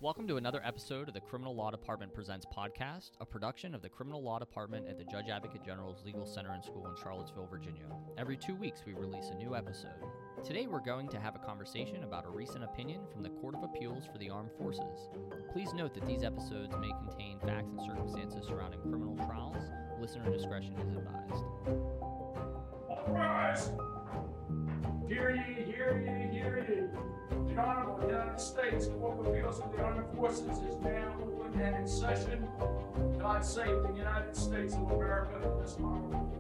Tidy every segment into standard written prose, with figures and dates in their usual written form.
Welcome to another episode of the Criminal Law Department Presents podcast, a production of the Criminal Law Department at the Judge Advocate General's Legal Center and School in Charlottesville, Virginia. Every 2 weeks, we release a new episode. Today, we're going to have a conversation about a recent opinion from the Court of Appeals for the Armed Forces. Please note that these episodes may contain facts and circumstances surrounding criminal trials. Listener discretion is advised. All rise. Hear ye, hear ye, hear ye. The Honorable United States Court of Appeals of the Armed Forces is now open and in session. God save the United States of America and this honorable.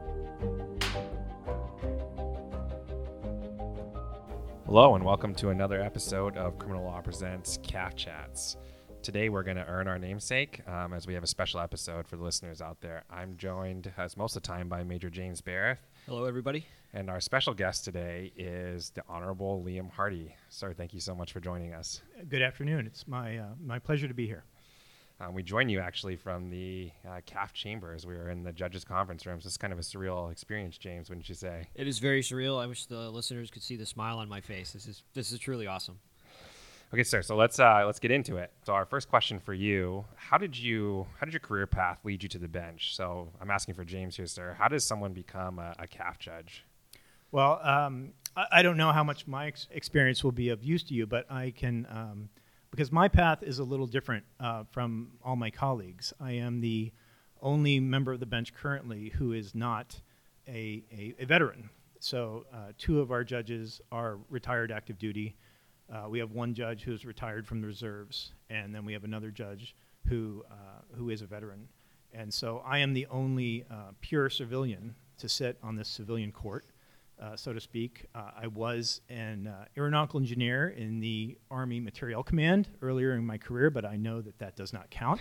Hello and welcome to another episode of Criminal Law Presents CAF Chats. Today we're going to earn our namesake as we have a special episode for the listeners out there. I'm joined, as most of the time, by Major James Barrett. Hello, everybody. And our special guest today is the Honorable Liam Hardy. Sir, thank you so much for joining us. Good afternoon. It's my pleasure to be here. We join you actually from the CAF chambers. We were in the judges' conference rooms. It's kind of a surreal experience, James, wouldn't you say? It is very surreal. I wish the listeners could see the smile on my face. This is truly awesome. Okay, sir. So let's get into it. So our first question for you: How did your career path lead you to the bench? So I'm asking for James here, sir. How does someone become a CAF judge? Well, I don't know how much my experience will be of use to you, but I can, because my path is a little different from all my colleagues. I am the only member of the bench currently who is not a veteran. So two of our judges are retired active duty. We have one judge who is retired from the reserves, and then we have another judge who is a veteran. And so I am the only pure civilian to sit on this civilian court. So to speak. I was an aeronautical engineer in the Army Materiel Command earlier in my career, but I know that does not count.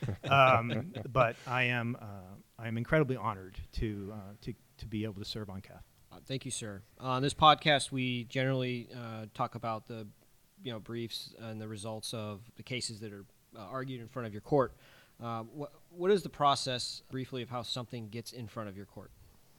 But I am incredibly honored to be able to serve on CAF. Thank you, sir. On this podcast, we generally talk about the briefs and the results of the cases that are argued in front of your court. What is the process, briefly, of how something gets in front of your court?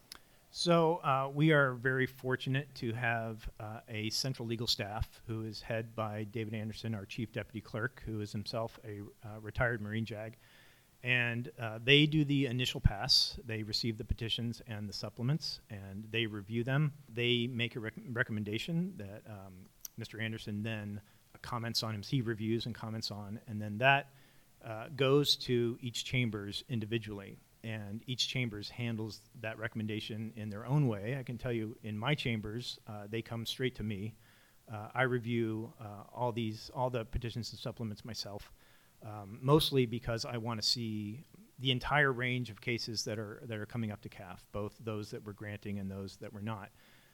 So we are very fortunate to have a central legal staff who is headed by David Anderson, our chief deputy clerk, who is himself a retired Marine JAG. And they do the initial pass. They receive the petitions and the supplements, and they review them. They make a recommendation that Mr. Anderson then comments on, he reviews and comments on, and then that goes to each chambers individually. And each chambers handles that recommendation in their own way. I can tell you in my chambers, they come straight to me. I review all the petitions and supplements myself, mostly because I want to see the entire range of cases that are coming up to CAF, both those that we're granting and those that we're not.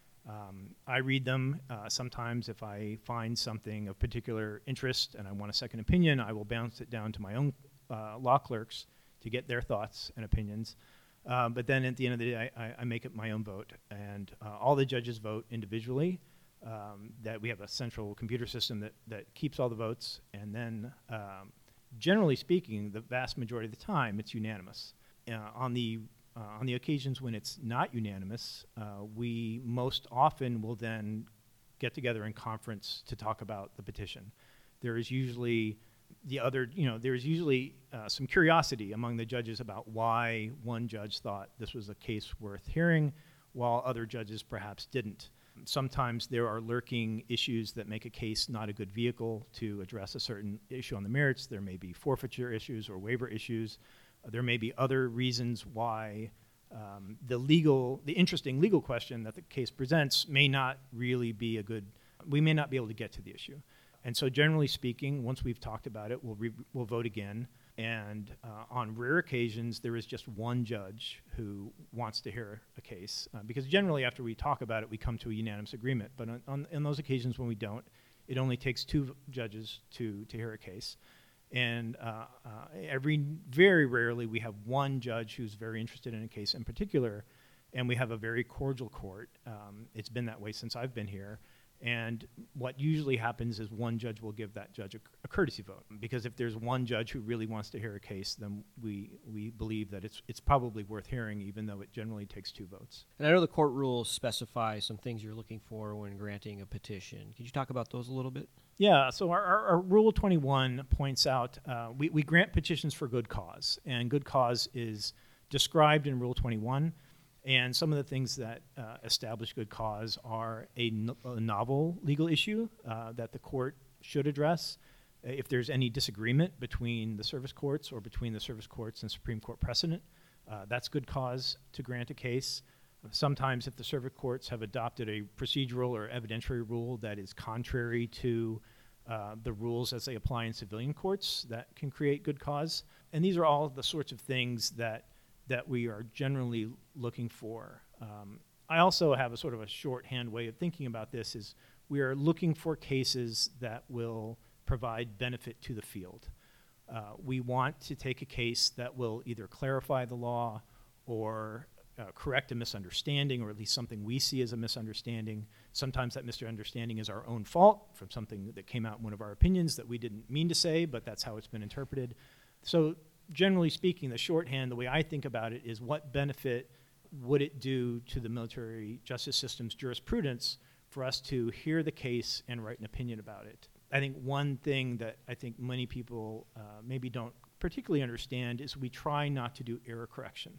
I read them. Sometimes if I find something of particular interest and I want a second opinion, I will bounce it down to my own law clerks to get their thoughts and opinions. But then at the end of the day, I make it my own vote. And all the judges vote individually, that we have a central computer system that keeps all the votes. And then, generally speaking, the vast majority of the time, it's unanimous. On the occasions when it's not unanimous, we most often will then get together in conference to talk about the petition. There is usually some curiosity among the judges about why one judge thought this was a case worth hearing, while other judges perhaps didn't. Sometimes there are lurking issues that make a case not a good vehicle to address a certain issue on the merits. There may be forfeiture issues or waiver issues. There may be other reasons why the interesting legal question that the case presents may not really be we may not be able to get to the issue. And so generally speaking, once we've talked about it, we'll vote again. And on rare occasions, there is just one judge who wants to hear a case. Because generally after we talk about it, we come to a unanimous agreement. But on those occasions when we don't, it only takes two judges to hear a case. And very rarely we have one judge who's very interested in a case in particular, and we have a very cordial court. It's been that way since I've been here. And what usually happens is one judge will give that judge a courtesy vote, because if there's one judge who really wants to hear a case, then we believe that it's probably worth hearing, even though it generally takes 2 votes. And I know the court rules specify some things you're looking for when granting a petition. Could you talk about those a little bit? Yeah, so our Rule 21 points out we grant petitions for good cause, and good cause is described in Rule 21. And some of the things that establish good cause are a novel legal issue that the court should address. If there's any disagreement between the service courts or between the service courts and Supreme Court precedent, that's good cause to grant a case. Sometimes if the service courts have adopted a procedural or evidentiary rule that is contrary to the rules as they apply in civilian courts, that can create good cause. And these are all the sorts of things that we are generally looking for. I also have a sort of a shorthand way of thinking about this is we are looking for cases that will provide benefit to the field. We want to take a case that will either clarify the law or correct a misunderstanding, or at least something we see as a misunderstanding. Sometimes that misunderstanding is our own fault from something that came out in one of our opinions that we didn't mean to say, but that's how it's been interpreted. So generally speaking, the shorthand, the way I think about it, is what benefit would it do to the military justice system's jurisprudence for us to hear the case and write an opinion about it. I think one thing that I think many people maybe don't particularly understand is we try not to do error correction.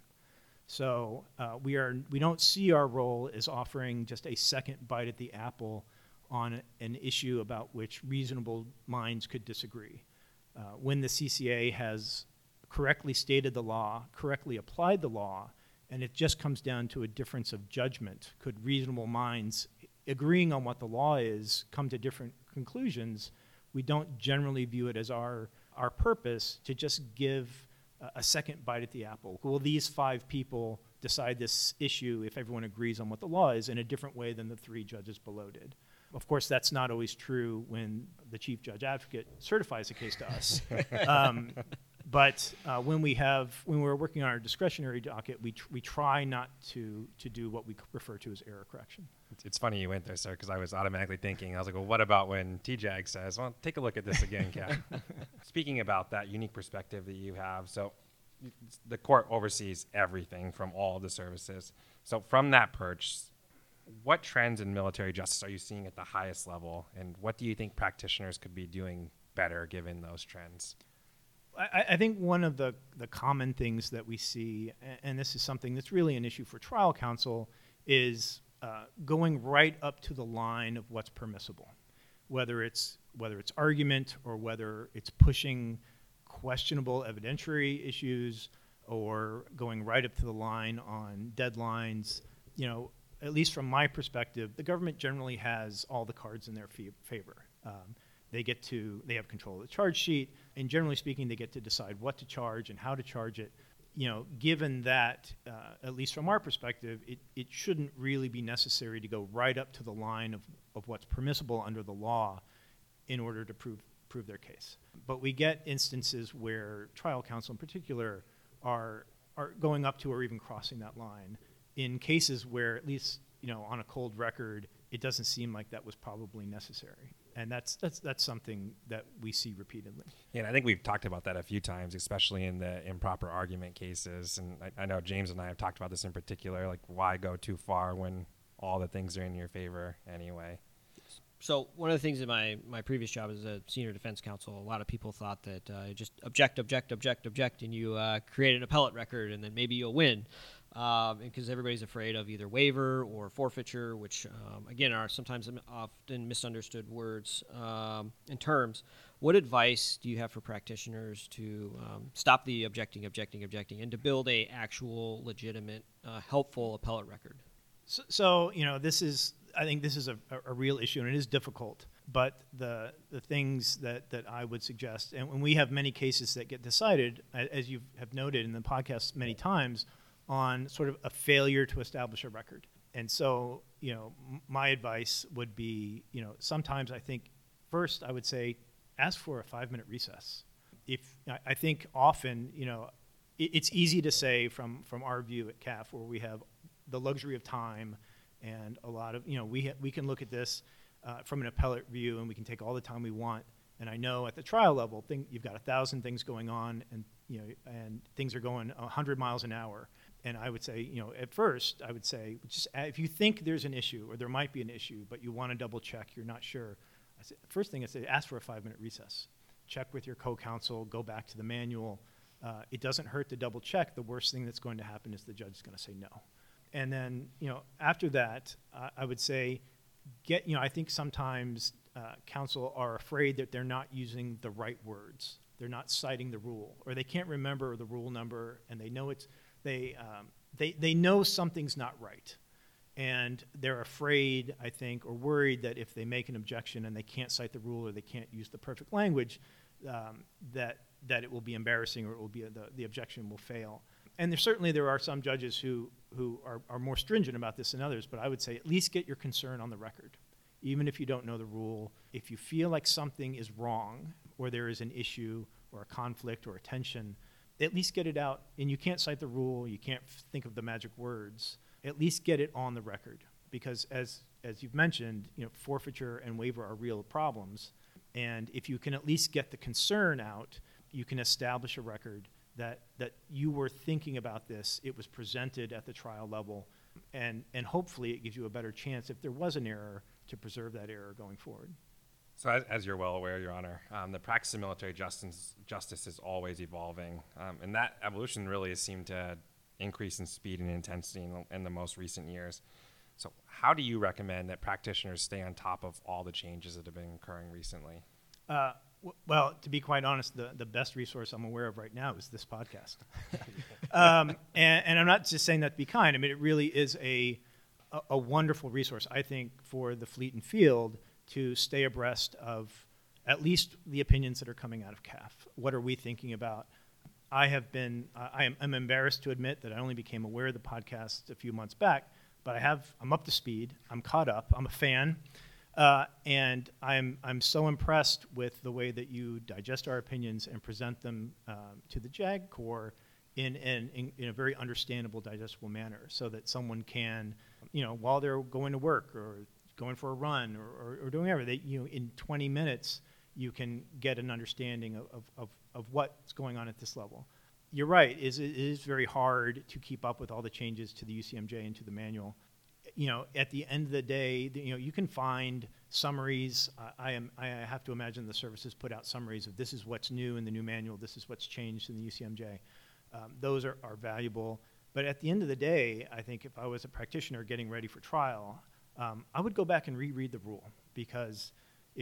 So we don't see our role as offering just a second bite at the apple on an issue about which reasonable minds could disagree. When the CCA has correctly stated the law, correctly applied the law, and it just comes down to a difference of judgment, could reasonable minds agreeing on what the law is come to different conclusions, we don't generally view it as our purpose to just give a second bite at the apple. Will these 5 people decide this issue if everyone agrees on what the law is in a different way than the 3 judges below did? Of course, that's not always true when the Chief Judge Advocate certifies a case to us. But when we're working on our discretionary docket, we try not to do what we refer to as error correction. It's funny you went there, sir, because I was automatically thinking, I was like, well, what about when TJAG says, well, take a look at this again, Cap. Speaking about that unique perspective that you have, so the court oversees everything from all the services. So from that perch, what trends in military justice are you seeing at the highest level, and what do you think practitioners could be doing better given those trends? I think one of the common things that we see, and this is something that's really an issue for trial counsel, is going right up to the line of what's permissible, whether it's argument or whether it's pushing questionable evidentiary issues or going right up to the line on deadlines. You know, at least from my perspective, the government generally has all the cards in their favor. They have control of the charge sheet, and generally speaking, they get to decide what to charge and how to charge it. You know, given that, at least from our perspective, it shouldn't really be necessary to go right up to the line of what's permissible under the law in order to prove their case. But we get instances where trial counsel in particular are going up to or even crossing that line in cases where, at least, you know, on a cold record, it doesn't seem like that was probably necessary. And that's something that we see repeatedly. Yeah, and I think we've talked about that a few times, especially in the improper argument cases. And I know James and I have talked about this in particular, like why go too far when all the things are in your favor anyway? So one of the things in my previous job as a senior defense counsel, a lot of people thought that just object, and you create an appellate record, and then maybe you'll win. Because everybody's afraid of either waiver or forfeiture, which, again, are sometimes often misunderstood words and terms. What advice do you have for practitioners to stop the objecting, and to build a actual, legitimate, helpful appellate record? So you know, I think this is a real issue, and it is difficult. But the things that I would suggest, and when we have many cases that get decided, as you have noted in the podcast many times, on sort of a failure to establish a record. And so, you know, my advice would be, you know, sometimes I think first I would say ask for a 5-minute recess. I think often, you know, it's easy to say from our view at CAF, where we have the luxury of time and a lot of, you know, we can look at this. from an appellate review, and we can take all the time we want. And I know at the trial level, you've got 1,000 things going on, and things are going 100 miles an hour. And I would say, at first, I would say, just if you think there's an issue or there might be an issue, but you want to double check, you're not sure. First thing I say, ask for a 5-minute recess. Check with your co-counsel. Go back to the manual. It doesn't hurt to double check. The worst thing that's going to happen is the judge is going to say no. And then, after that, I would say, I think sometimes counsel are afraid that they're not using the right words. They're not citing the rule, or they can't remember the rule number, and they know they know something's not right. And they're afraid, I think, or worried that if they make an objection and they can't cite the rule or they can't use the perfect language, that it will be embarrassing, or it will be the objection will fail. And there are some judges who are more stringent about this than others, but I would say at least get your concern on the record. Even if you don't know the rule, if you feel like something is wrong, or there is an issue or a conflict or a tension, at least get it out. And you can't cite the rule, you can't think of the magic words. At least get it on the record, because as you've mentioned, forfeiture and waiver are real problems. And if you can at least get the concern out, you can establish a record that you were thinking about this, it was presented at the trial level, and hopefully it gives you a better chance, if there was an error, to preserve that error going forward. So as you're well aware, Your Honor, the practice of military justice is always evolving, and that evolution really has seemed to increase in speed and intensity in the most recent years. So how do you recommend that practitioners stay on top of all the changes that have been occurring recently? Well, to be quite honest, the best resource I'm aware of right now is this podcast. And I'm not just saying that to be kind. I mean, it really is a wonderful resource, I think, for the fleet and field to stay abreast of at least the opinions that are coming out of CAF. What are we thinking about? I'm embarrassed to admit that I only became aware of the podcast a few months back, but I'm up to speed. I'm caught up. I'm a fan. And I'm so impressed with the way that you digest our opinions and present them to the JAG Corps in a very understandable, digestible manner, so that someone can, while they're going to work or going for a run or doing whatever, in 20 minutes you can get an understanding of what's going on at this level. You're right. It is very hard to keep up with all the changes to the UCMJ and to the manual. At the end of the day, you can find summaries. I have to imagine the services put out summaries of this is what's new in the new manual, this is what's changed in the UCMJ. Those are valuable. But at the end of the day, I think if I was a practitioner getting ready for trial, I would go back and reread the rule, because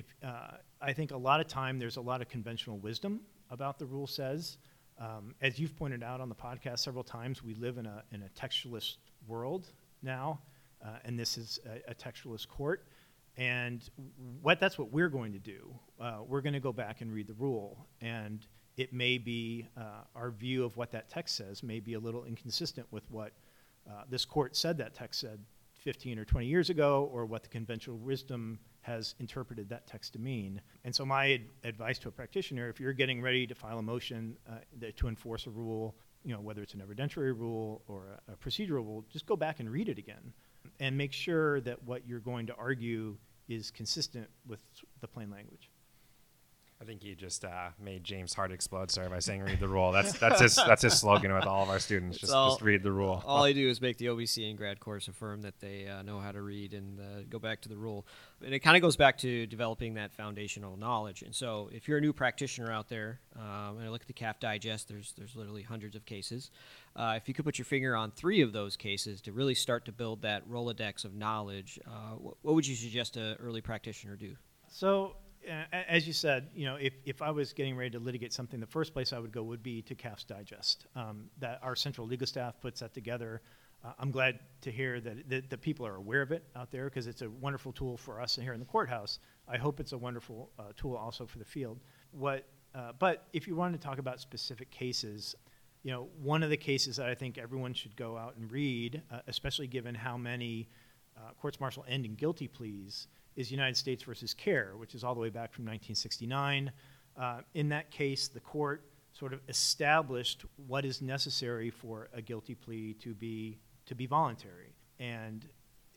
I think a lot of time there's a lot of conventional wisdom about the rule says. As you've pointed out on the podcast several times, we live in a textualist world now, and this is a textualist court. And that's what we're going to do. We're going to go back and read the rule, and it may be our view of what that text says may be a little inconsistent with what this court said that text said 15 or 20 years ago, or what the conventional wisdom has interpreted that text to mean. And so my advice to a practitioner, if you're getting ready to file a motion to enforce a rule, whether it's an evidentiary rule or a procedural rule, just go back and read it again and make sure that what you're going to argue is consistent with the plain language. I think you just made James' heart explode, sir, by saying read the rule. That's his slogan with all of our students. Just read the rule. All I do is make the OBC and grad course affirm that they know how to read and go back to the rule. And it kind of goes back to developing that foundational knowledge. And so if you're a new practitioner out there, and I look at the CAF Digest, there's literally hundreds of cases. If you could put your finger on 3 of those cases to really start to build that Rolodex of knowledge, what would you suggest an early practitioner do? So, as you said, if I was getting ready to litigate something, the first place I would go would be to CAF's Digest. That our central legal staff puts that together. I'm glad to hear that the people are aware of it out there, because it's a wonderful tool for us here in the courthouse. I hope it's a wonderful tool also for the field. But if you want to talk about specific cases, one of the cases that I think everyone should go out and read, especially given how many courts-martial end in guilty pleas, is United States versus CARE, which is all the way back from 1969. In that case, the court sort of established what is necessary for a guilty plea to be voluntary. And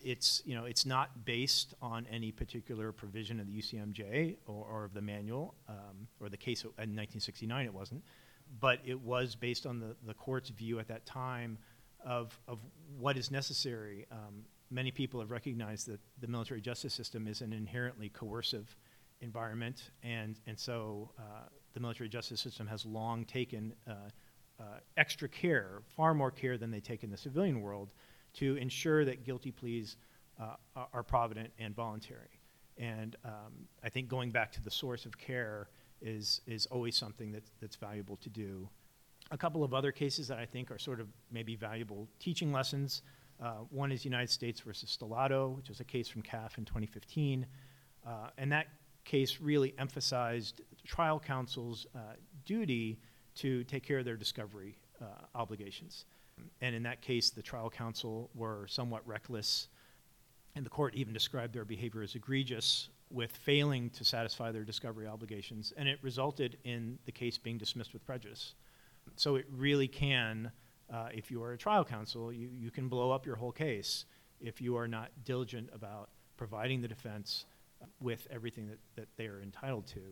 it's not based on any particular provision of the UCMJ or of the manual, or the case in 1969 it wasn't, but it was based on the court's view at that time of what is necessary. Many people have recognized that the military justice system is an inherently coercive environment, and so the military justice system has long taken extra care, far more care than they take in the civilian world, to ensure that guilty pleas are provident and voluntary. And I think going back to the source of care is always something that's valuable to do. A couple of other cases that I think are sort of maybe valuable teaching lessons. One is United States versus Stellato, which is a case from CAF in 2015. And that case really emphasized trial counsel's duty to take care of their discovery obligations. And in that case, the trial counsel were somewhat reckless, and the court even described their behavior as egregious, with failing to satisfy their discovery obligations, and it resulted in the case being dismissed with prejudice. So it really can, if you are a trial counsel, you can blow up your whole case if you are not diligent about providing the defense with everything that they are entitled to.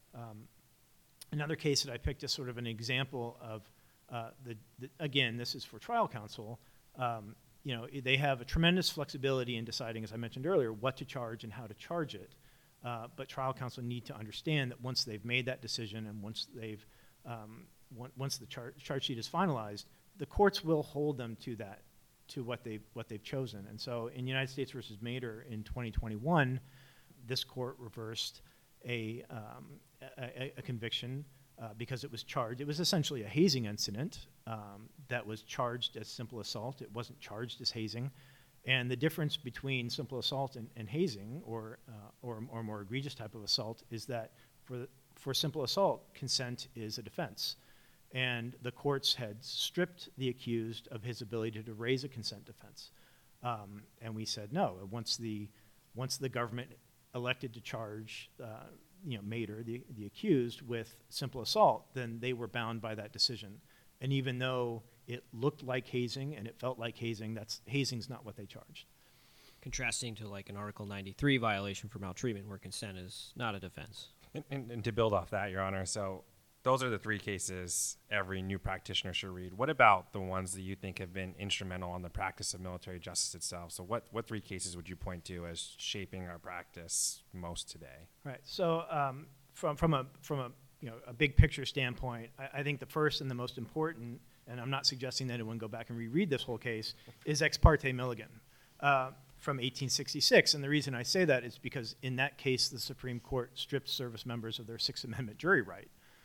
Another case that I picked as sort of an example of, again, this is for trial counsel, they have a tremendous flexibility in deciding, as I mentioned earlier, what to charge and how to charge it. But trial counsel need to understand that once they've made that decision and once they've once the charge sheet is finalized, the courts will hold them to that, to what they've chosen. And so in United States versus Mader in 2021, this court reversed a conviction because it was charged. It was essentially a hazing incident that was charged as simple assault. It wasn't charged as hazing. And the difference between simple assault and hazing, or more egregious type of assault, is that for simple assault, consent is a defense. And the courts had stripped the accused of his ability to raise a consent defense. And we said no. Once the government elected to charge Mader, the accused, with simple assault, then they were bound by that decision. And even though it looked like hazing and it felt like hazing, hazing's not what they charged. Contrasting to like an Article 93 violation for maltreatment, where consent is not a defense. And to build off that, Your Honor, so those are the three cases every new practitioner should read. What about the ones that you think have been instrumental on the practice of military justice itself? So what three cases would you point to as shaping our practice most today? Right. So from a big picture standpoint, I think the first and the most important, and I'm not suggesting that anyone go back and reread this whole case, is Ex parte Milligan from 1866. And the reason I say that is because in that case, the Supreme Court stripped service members of their Sixth Amendment jury right.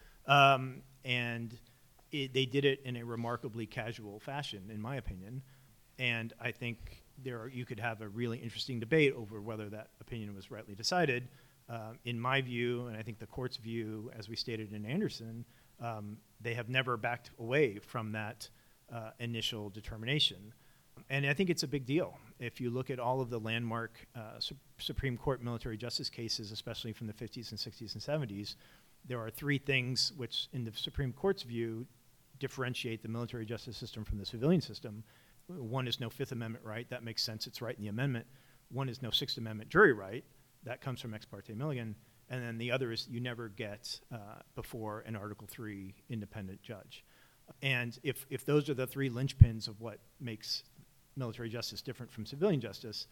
And they did it in a remarkably casual fashion, in my opinion. And I think you could have a really interesting debate over whether that opinion was rightly decided. In my view, and I think the court's view, as we stated in Anderson, they have never backed away from that initial determination. And I think it's a big deal. If you look at all of the landmark Supreme Court military justice cases, especially from the 50s and 60s and 70s, there are three things which, in the Supreme Court's view, differentiate the military justice system from the civilian system. One is no Fifth Amendment right. That makes sense. It's right in the amendment. One is no Sixth Amendment jury right. That comes from Ex parte Milligan. And then the other is you never get before an Article III independent judge. And if those are the three linchpins of what makes military justice different from civilian justice,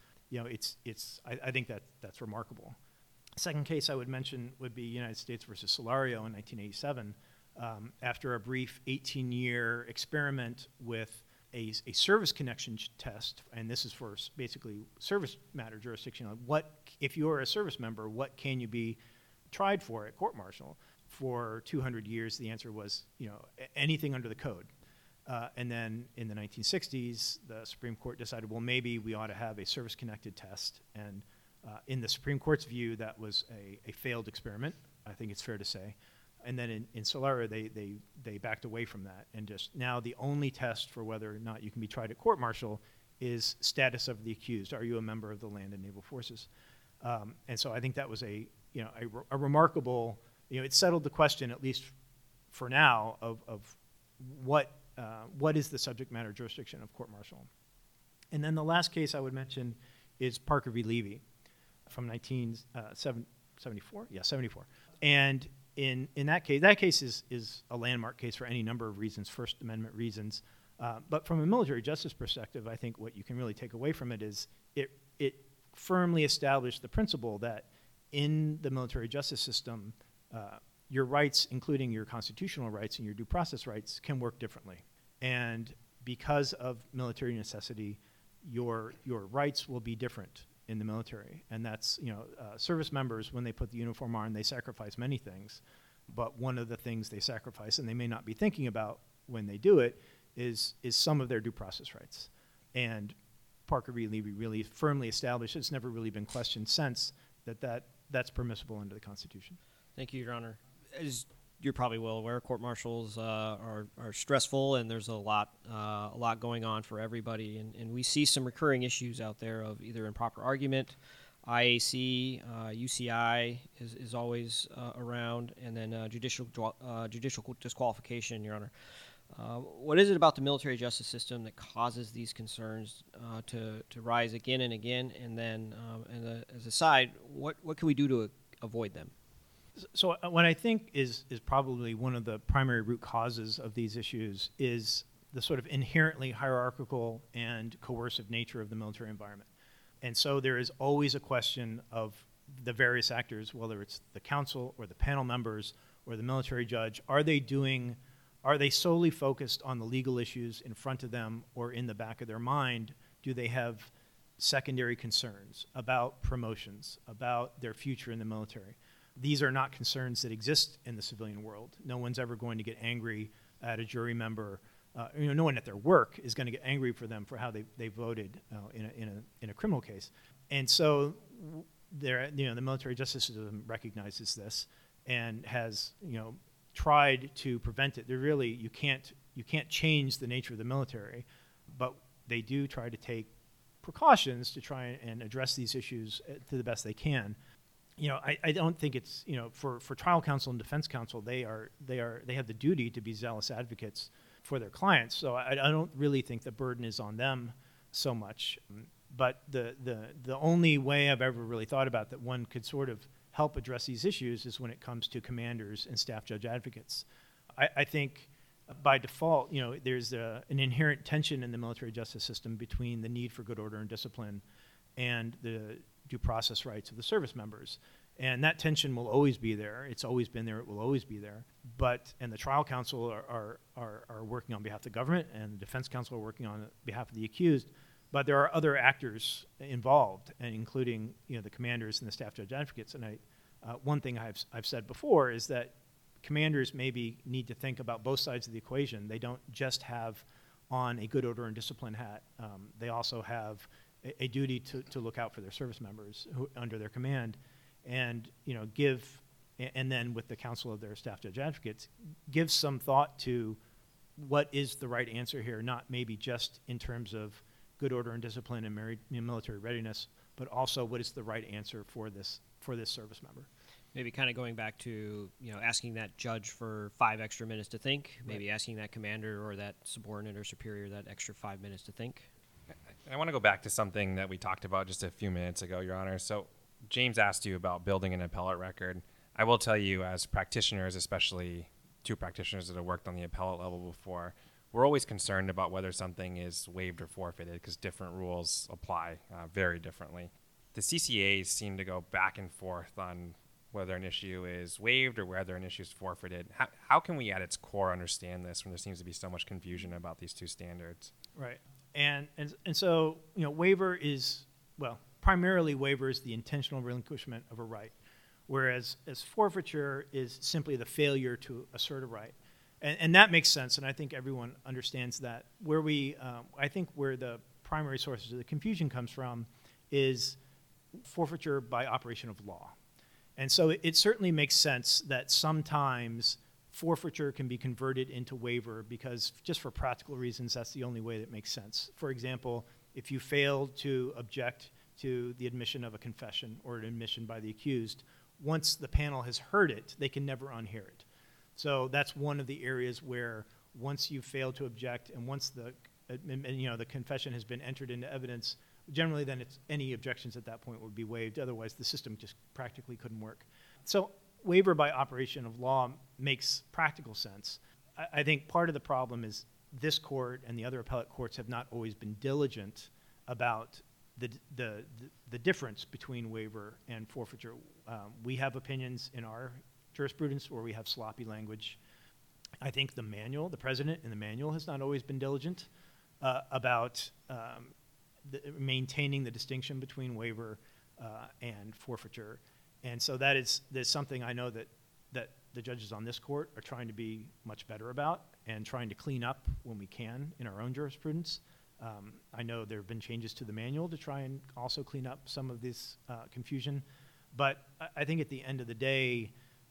I think that's remarkable. Second case I would mention would be United States versus Solario in 1987. After a brief 18-year experiment with a service connection test, and this is for basically service matter jurisdiction, if you're a service member, what can you be tried for at court-martial? For 200 years, the answer was anything under the code. And then in the 1960s, the Supreme Court decided, well, maybe we ought to have a service-connected test. And in the Supreme Court's view, that was a failed experiment, I think it's fair to say. And then in Solario, they backed away from that. And just now the only test for whether or not you can be tried at court-martial is status of the accused. Are you a member of the land and naval forces? And so I think that was a remarkable, it settled the question, at least for now, of what is the subject matter jurisdiction of court-martial. And then the last case I would mention is Parker v. Levy from 1974. Yeah, 74. And in that case is a landmark case for any number of reasons, First Amendment reasons. But from a military justice perspective, I think what you can really take away from it is it firmly established the principle that in the military justice system, your rights, including your constitutional rights and your due process rights, can work differently. And because of military necessity, your rights will be different in the military. And that's, service members, when they put the uniform on, they sacrifice many things. But one of the things they sacrifice, and they may not be thinking about when they do it, is some of their due process rights. And Parker v. Levy really firmly established, it's never really been questioned since, that's permissible under the Constitution. Thank you, Your Honor. As you're probably well aware, court-martials are stressful, and there's a lot going on for everybody. And we see some recurring issues out there of either improper argument, IAC, UCI is always around, and then judicial disqualification, Your Honor. What is it about the military justice system that causes these concerns to rise again and again? And then, as a side, what can we do to avoid them? So what I think is probably one of the primary root causes of these issues is the sort of inherently hierarchical and coercive nature of the military environment. And so there is always a question of the various actors, whether it's the council or the panel members or the military judge, are they solely focused on the legal issues in front of them, or in the back of their mind, do they have secondary concerns about promotions, about their future in the military? These are not concerns that exist in the civilian world. No one's ever going to get angry at a jury member. No one at their work is going to get angry for them for how they voted in a criminal case. And so the military justice system recognizes this and has tried to prevent it. You can't change the nature of the military, but they do try to take precautions to try and address these issues to the best they can. I don't think it's for trial counsel and defense counsel, they have the duty to be zealous advocates for their clients. So I don't really think the burden is on them so much. But the only way I've ever really thought about that one could sort of help address these issues is when it comes to commanders and staff judge advocates. I think by default, there's an inherent tension in the military justice system between the need for good order and discipline and the due process rights of the service members. And that tension will always be there. It's always been there. It will always be there. And the trial counsel are working on behalf of the government, and the defense counsel are working on behalf of the accused. But there are other actors involved, and including the commanders and the staff judge advocates. And one thing I've said before is that commanders maybe need to think about both sides of the equation. They don't just have on a good order and discipline hat. They also have a duty to look out for their service members under their command, and and then with the counsel of their staff judge advocates, give some thought to what is the right answer here, not maybe just in terms of good order and discipline and military readiness, but also what is the right answer for this service member. Maybe kind of going back to asking that judge for 5 extra minutes to think, maybe asking that commander or that subordinate or superior that extra 5 minutes to think. I want to go back to something that we talked about just a few minutes ago, Your Honor. So James asked you about building an appellate record. I will tell you, as practitioners, especially 2 practitioners that have worked on the appellate level before, we're always concerned about whether something is waived or forfeited because different rules apply very differently. The CCAs seem to go back and forth on whether an issue is waived or whether an issue is forfeited. How can we at its core understand this when there seems to be so much confusion about these 2 standards? Right. And so, waiver is, primarily waiver is the intentional relinquishment of a right, whereas forfeiture is simply the failure to assert a right. And that makes sense, and I think everyone understands that. I think where the primary sources of the confusion comes from is forfeiture by operation of law. And so it certainly makes sense that sometimes forfeiture can be converted into waiver because just for practical reasons, that's the only way that makes sense. For example, if you fail to object to the admission of a confession or an admission by the accused, once the panel has heard it, they can never unhear it. So that's one of the areas where once you fail to object and once the confession has been entered into evidence, Generally, then any objections at that point would be waived. Otherwise, the system just practically couldn't work. So waiver by operation of law makes practical sense. I think part of the problem is this court and the other appellate courts have not always been diligent about the difference between waiver and forfeiture. We have opinions in our jurisprudence where we have sloppy language. I think the president in the manual has not always been diligent about maintaining the distinction between waiver and forfeiture. And so there's something I know that the judges on this court are trying to be much better about and trying to clean up when we can in our own jurisprudence. I know there have been changes to the manual to try and also clean up some of this confusion. But I think at the end of the day,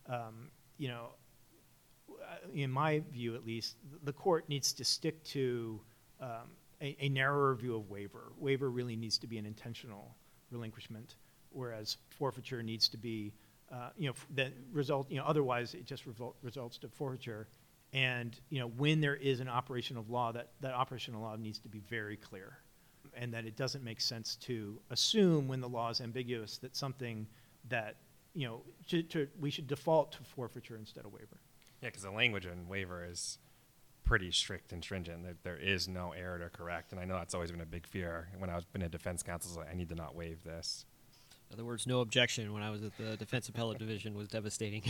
in my view at least, the court needs to stick to a narrower view of waiver. Waiver really needs to be an intentional relinquishment, whereas forfeiture needs to be, otherwise it just results to forfeiture. And, when there is an operation of law, that operation of law needs to be very clear, and that it doesn't make sense to assume when the law is ambiguous that something that, we should default to forfeiture instead of waiver. Yeah, because the language in waiver is pretty strict and stringent. There is no error to correct, and I know that's always been a big fear. When I was been a defense counsel, I need to not waive this. In other words, no objection when I was at the Defense Appellate Division was devastating.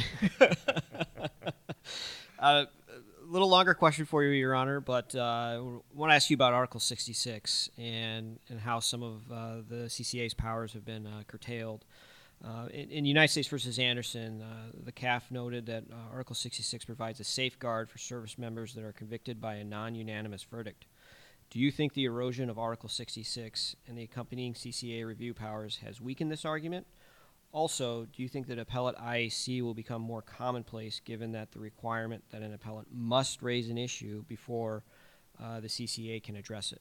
A little longer question for you, Your Honor, but I want to ask you about Article 66 and how some of the CCA's powers have been curtailed. In United States v. Anderson, the CAF noted that Article 66 provides a safeguard for service members that are convicted by a non-unanimous verdict. Do you think the erosion of Article 66 and the accompanying CCA review powers has weakened this argument? Also, do you think that appellate IAC will become more commonplace given that the requirement that an appellant must raise an issue before the CCA can address it?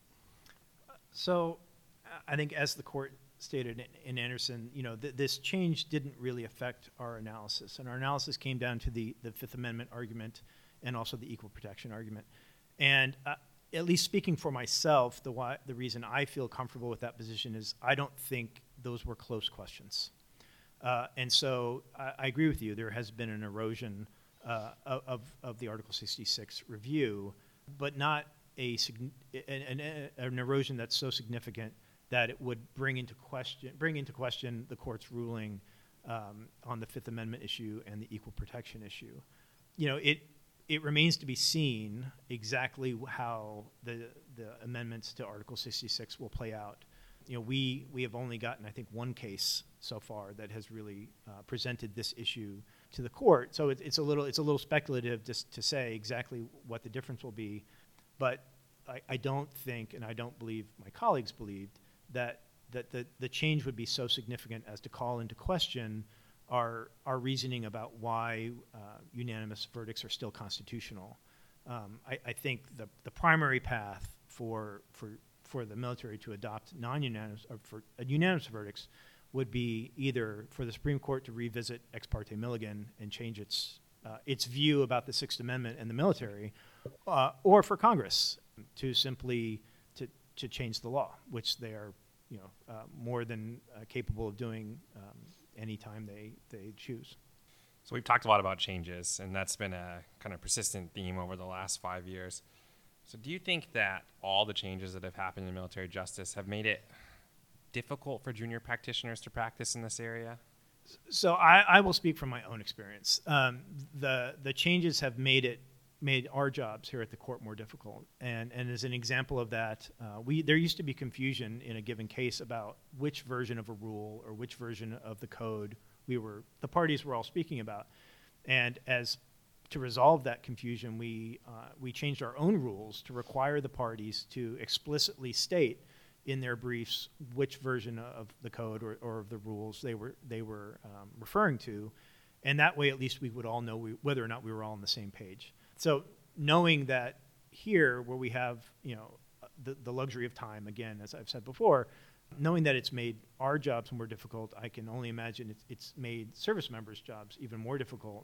So I think as the court stated in Anderson, this change didn't really affect our analysis. And our analysis came down to the Fifth Amendment argument and also the equal protection argument. And at least speaking for myself, the reason I feel comfortable with that position is I don't think those were close questions. And so I agree with you. There has been an erosion of the Article 66 review, but not an erosion that's so significant that it would bring into question the court's ruling on the Fifth Amendment issue and the equal protection issue. It remains to be seen exactly how the amendments to Article 66 will play out. We have only gotten, I think, one case so far that has really presented this issue to the court. So it's a little speculative just to say exactly what the difference will be. But I don't think, and I don't believe my colleagues believed, that the change would be so significant as to call into question our reasoning about why unanimous verdicts are still constitutional. I think the primary path for the military to adopt non-unanimous or for unanimous verdicts would be either for the Supreme Court to revisit Ex parte Milligan and change its view about the Sixth Amendment and the military, or for Congress to simply to change the law, which they are more than capable of doing anytime they choose. So we've talked a lot about changes, and that's been a kind of persistent theme over the last 5 years. So do you think that all the changes that have happened in military justice have made it difficult for junior practitioners to practice in this area? So I will speak from my own experience. The changes have made our jobs here at the court more difficult. And as an example of that, there used to be confusion in a given case about which version of a rule or which version of the code the parties were all speaking about. And to resolve that confusion, we changed our own rules to require the parties to explicitly state in their briefs which version of the code or of the rules they were referring to, and that way at least we would all know whether or not we were all on the same page. So knowing that here, where we have the luxury of time, again, as I've said before, knowing that it's made our jobs more difficult, I can only imagine it's made service members' jobs even more difficult.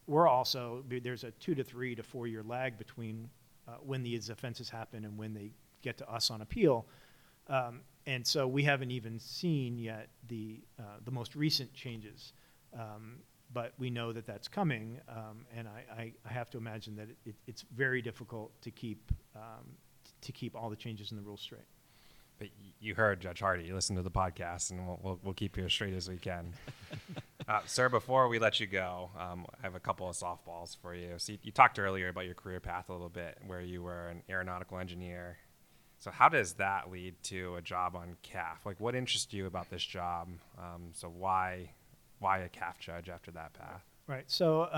There's a 2 to 3 to 4 year lag between when these offenses happen and when they get to us on appeal. And so we haven't even seen yet the most recent changes, but we know that that's coming, and I have to imagine that it's very difficult to keep all the changes in the rules straight. But you heard Judge Hardy. You listened to the podcast, and we'll keep you as straight as we can. Sir, before we let you go, I have a couple of softballs for you. So you talked earlier about your career path a little bit, where you were an aeronautical engineer. So how does that lead to a job on CAF? Like, what interests you about this job? So why a CAF judge after that path? Right. So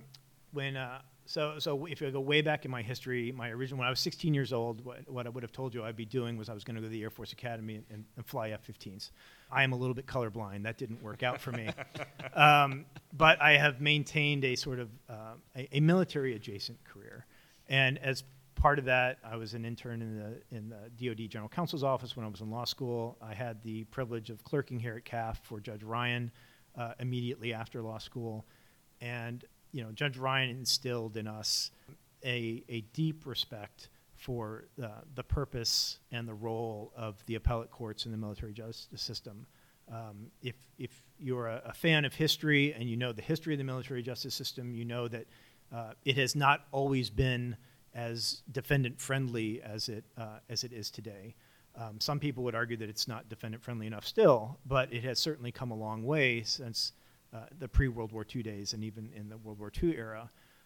So if you go way back in my history, when I was 16 years old, what I would have told you I'd be doing was I was going to go to the Air Force Academy and fly F-15s. I am a little bit colorblind. That didn't work out for me. But I have maintained a sort of a military-adjacent career. And as part of that, I was an intern in the DoD General Counsel's office when I was in law school. I had the privilege of clerking here at CAF for Judge Ryan immediately after law school. And Judge Ryan instilled in us a deep respect for the purpose and the role of the appellate courts in the military justice system. If you're a fan of history and you know the history of the military justice system, you know that it has not always been as defendant-friendly as it is today. Some people would argue that it's not defendant-friendly enough still, but it has certainly come a long way since the pre-World War II days and even in the World War II era.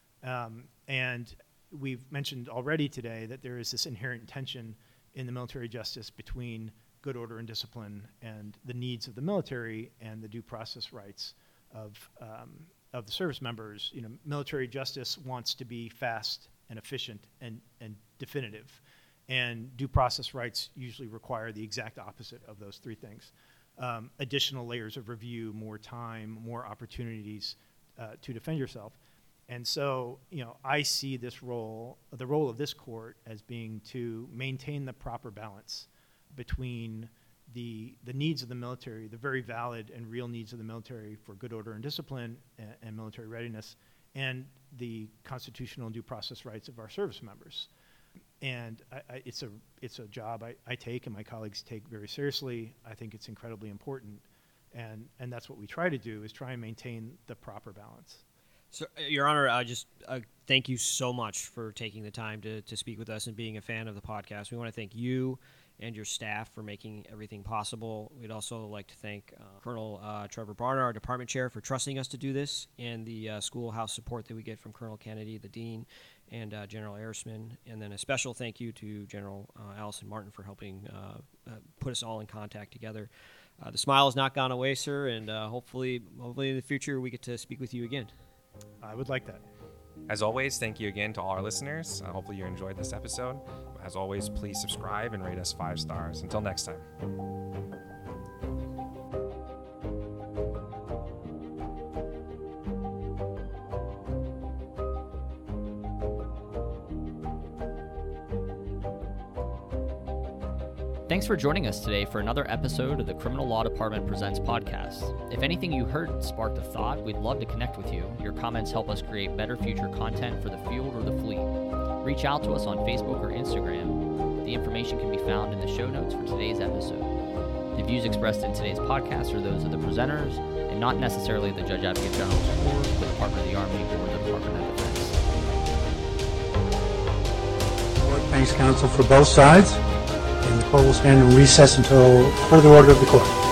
And we've mentioned already today that there is this inherent tension in the military justice between good order and discipline and the needs of the military and the due process rights of the service members. Military justice wants to be fast and efficient and definitive. And due process rights usually require the exact opposite of those three things. Additional layers of review, more time, more opportunities to defend yourself. And so, I see the role of this court as being to maintain the proper balance between the needs of the military, the very valid and real needs of the military for good order and discipline and military readiness, and the constitutional and due process rights of our service members. And it's a job I take and my colleagues take very seriously. I think it's incredibly important, and that's what we try to do, is try and maintain the proper balance. So, Your Honor, I just thank you so much for taking the time to speak with us and being a fan of the podcast. We want to thank you and your staff for making everything possible. We'd also like to thank Colonel Trevor Barner, our department chair, for trusting us to do this, and the schoolhouse support that we get from Colonel Kennedy, the dean, and General Erisman. And then a special thank you to General Allison Martin for helping put us all in contact together. The smile has not gone away, sir, and hopefully in the future we get to speak with you again. I would like that. As always, thank you again to all our listeners. Hopefully you enjoyed this episode. As always, please subscribe and rate us 5 stars. Until next time. Thanks for joining us today for another episode of the Criminal Law Department Presents podcast. If anything you heard sparked a thought, we'd love to connect with you. Your comments help us create better future content for the field or the fleet. Reach out to us on Facebook or Instagram. The information can be found in the show notes for today's episode. The views expressed in today's podcast are those of the presenters and not necessarily the Judge Advocate General's Court, the Department of the Army, or the Department of Defense. Thanks, counsel, for both sides. And the court will stand in recess until further order of the court.